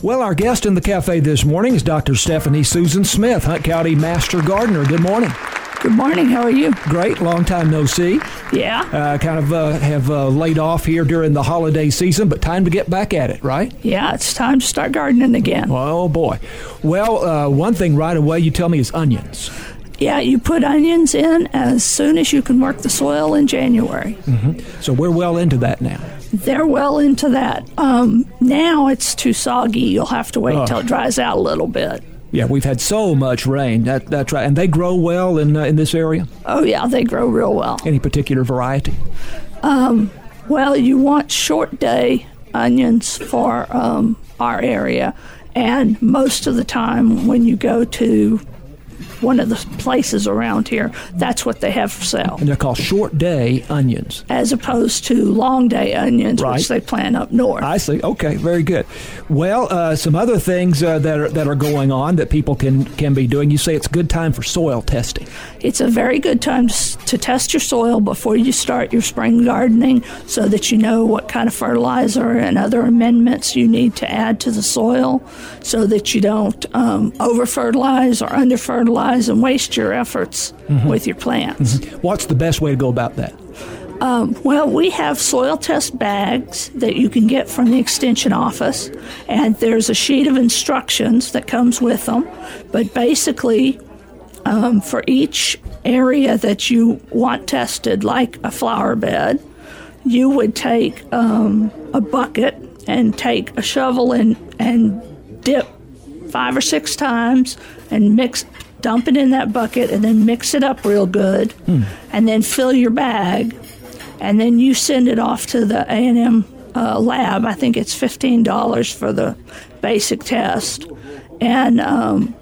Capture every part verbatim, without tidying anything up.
Well, our guest in the cafe this morning is Doctor Stephanie Susan Smith, Hunt County Master Gardener. Good morning. Good morning. How are you? Great. Long time no see. Yeah. Uh, kind of uh, have uh, laid off here during the holiday season, but time to get back at it, right? Yeah, it's time to start gardening again. Oh, boy. Well, uh, one thing right away you tell me is onions. Yeah, you put onions in as soon as you can work the soil in January. Mm-hmm. So we're well into that now. They're well into that. Um, now it's too soggy. You'll have to wait Oh. till it dries out a little bit. Yeah, we've had so much rain. That, that's right. And they grow well in uh, in this area? Oh, yeah, they grow real well. Any particular variety? Um, well, you want short day onions for um, our area. And most of the time when you go to one of the places around here, that's what they have for sale. And they're called short day onions. As opposed to long day onions, Right. which they plant up north. I see. Okay, very good. Well, uh, some other things uh, that are that are going on that people can, can be doing. You say it's a good time for soil testing. It's a very good time to, s- to test your soil before you start your spring gardening so that you know what kind of fertilizer and other amendments you need to add to the soil so that you don't um, over-fertilize or under-fertilize and waste your efforts Mm-hmm. with your plants. What's the best way to go about that? Um, well, we have soil test bags that you can get from the Extension office, and there's a sheet of instructions that comes with them. But basically, um, for each area that you want tested, like a flower bed, you would take um, a bucket and take a shovel and, and dip five or six times and mix dump it in that bucket and then mix it up real good hmm. and then fill your bag and then you send it off to the A and M uh, lab. I think it's fifteen dollars for the basic test. And um,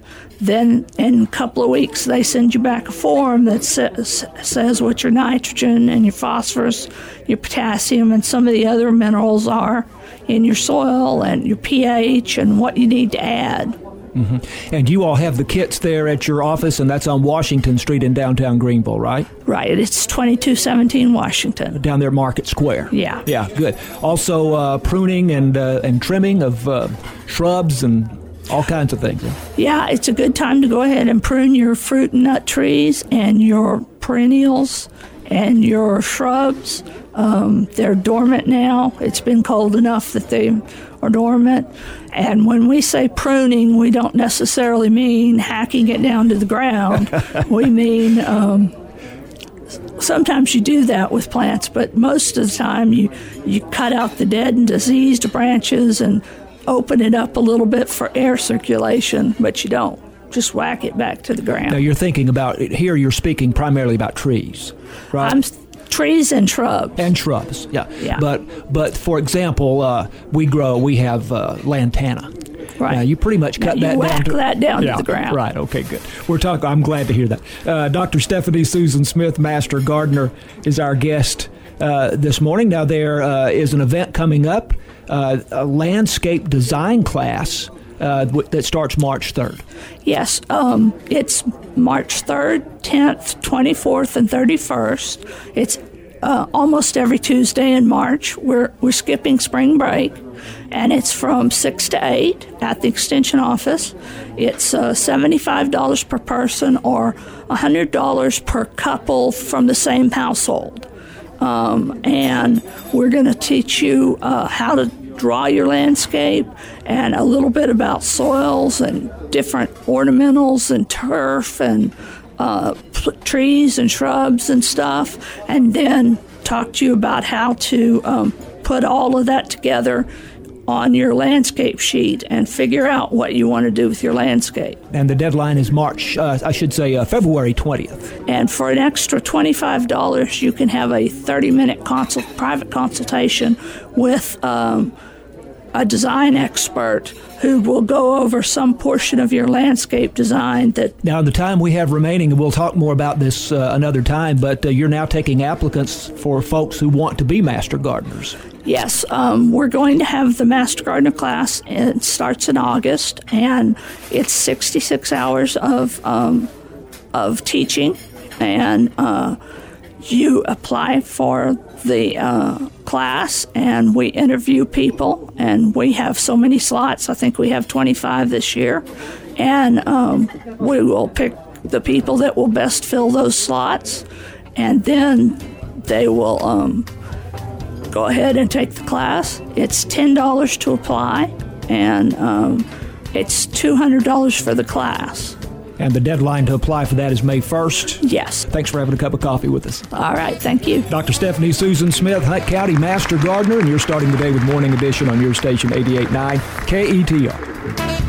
then in a couple of weeks they send you back a form that says, says what your nitrogen and your phosphorus, your potassium and some of the other minerals are in your soil and your pH and what you need to add. Mm-hmm. And you all have the kits there at your office, and that's on Washington Street in downtown Greenville, right? Right. It's twenty-two seventeen Washington. Down there at Market Square. Yeah. Yeah, good. Also uh, pruning and uh, and trimming of uh, shrubs and all kinds of things. Yeah, it's a good time to go ahead and prune your fruit and nut trees and your perennials and your shrubs. Um, they're dormant now. It's been cold enough that they are dormant. And when we say pruning, we don't necessarily mean hacking it down to the ground. We mean um, sometimes you do that with plants, but most of the time you, you cut out the dead and diseased branches and open it up a little bit for air circulation, but you don't just whack it back to the ground. Now you're thinking about, here you're speaking primarily about trees, right? I'm Trees and shrubs. And shrubs, yeah. Yeah. But, but for example, uh, we grow, we have uh, lantana. Right. Now, you pretty much cut now that you whack down to, that down yeah, to the ground. Right, okay, good. We're talking, I'm glad to hear that. Uh, Doctor Stephanie Susan Smith, Master Gardener, is our guest uh, this morning. Now, there uh, is an event coming up, uh, a landscape design class uh, w- that starts March third. Yes, um, it's March third, tenth, twenty-fourth, and thirty-first. It's uh, almost every Tuesday in March. We're we're skipping spring break, and it's from six to eight at the Extension office. It's uh, seventy-five dollars per person or one hundred dollars per couple from the same household. Um, and we're going to teach you uh, how to draw your landscape and a little bit about soils and different ornamentals and turf and uh, p- trees and shrubs and stuff, and then talk to you about how to um, put all of that together on your landscape sheet and figure out what you want to do with your landscape. And the deadline is March, uh, I should say uh, February twentieth. And for an extra twenty-five dollars, you can have a thirty-minute consult, private consultation with um, a design expert who will go over some portion of your landscape design. That Now, the time we have remaining, and we'll talk more about this uh, another time, but uh, you're now taking applicants for folks who want to be master gardeners. Yes, um, we're going to have the Master Gardener class. It starts in August, and it's sixty-six hours of um, of teaching, and uh, you apply for the uh, class, and we interview people, and we have so many slots. I think we have twenty-five this year, and um, we will pick the people that will best fill those slots, and then they will um, go ahead and take the class. It's ten dollars to apply, and um, it's two hundred dollars for the class. And the deadline to apply for that is May first? Yes. Thanks for having a cup of coffee with us. All right, thank you. Doctor Stephanie Susan Smith, Hunt County Master Gardener, and you're starting the day with Morning Edition on your station eighty-eight point nine K E T R.